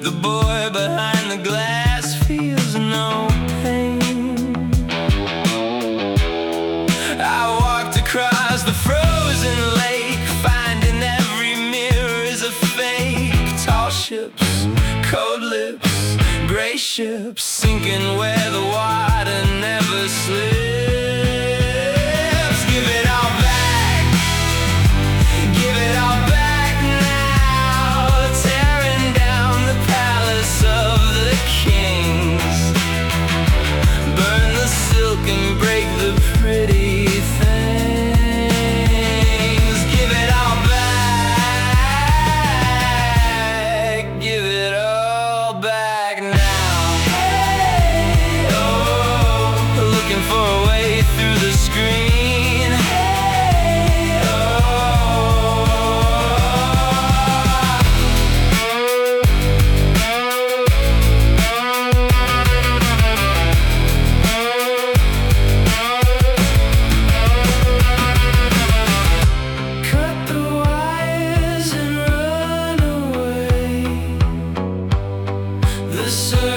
the boy behind the glass feels no pain. I walked across the frozen lake, finding every mirror is a fake. Tall ships, cold lips, gray ships, sinking where the water never slips. Give it all back, give it all back now. Tearing down the palace of the kings. Burn the silk and break the pretty things. Give it all back, give it all back now. Hey, oh, looking for a way through the screen. Hey, oh. Cut the wires and run away. The